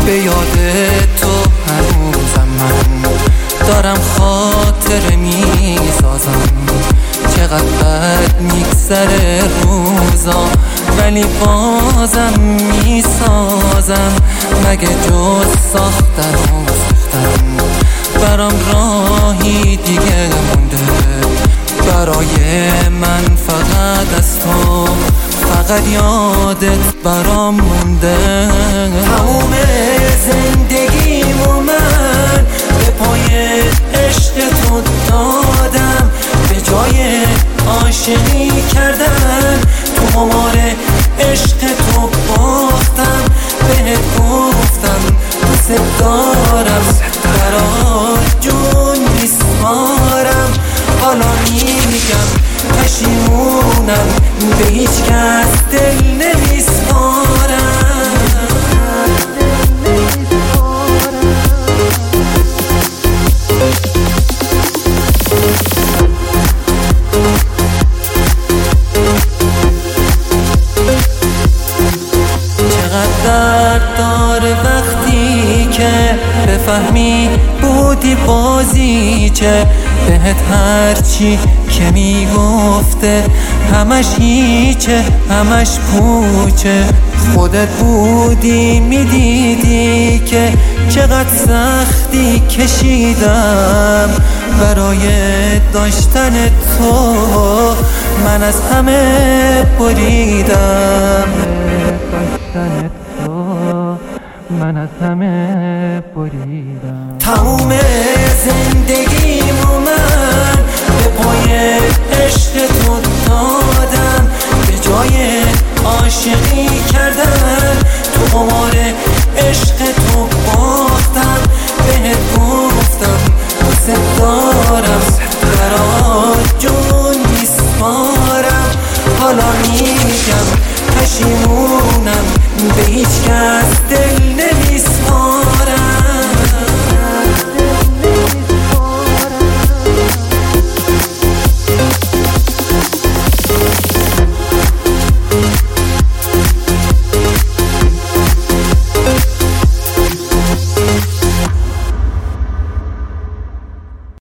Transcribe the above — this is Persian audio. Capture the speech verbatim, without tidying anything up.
به یاد تو هنوزم من دارم خاطره میسازم. چقدر بد میگذره روزا ولی بازم میسازم. مگه جز ساختن و ساختن برام راهی دیگه مونده؟ برای من فقط از تو، فقط یادت برام مونده. تموم زندگیمو من به پای عشق تو دادم. به جای عاشقی کردن تو قمار عشق تو باختم. بهت گفتم دوست دارم، برات جون میسپارم. حالا میگم پشیمونم، به هیچ کس دل نمیسپارم. چقدر درد داره وقتی که بفهمی بودی بازی چه. بهت هرچی که میگفته همش هیچه، همش پوچه. خودت بودی میدیدی که چقدر سختی کشیدم برای داشتن تو. من از همه بریدم، داشتن تو من از همه بریدم. تموم زندگیمو من به پای عشق تو دادم. به جای عاشقی کردن تو قمار عشق تو باختم. بهت گفتم دوست دارم، برات جون میسپارم. حالا میگم پشیمونم، به هیچ کس دل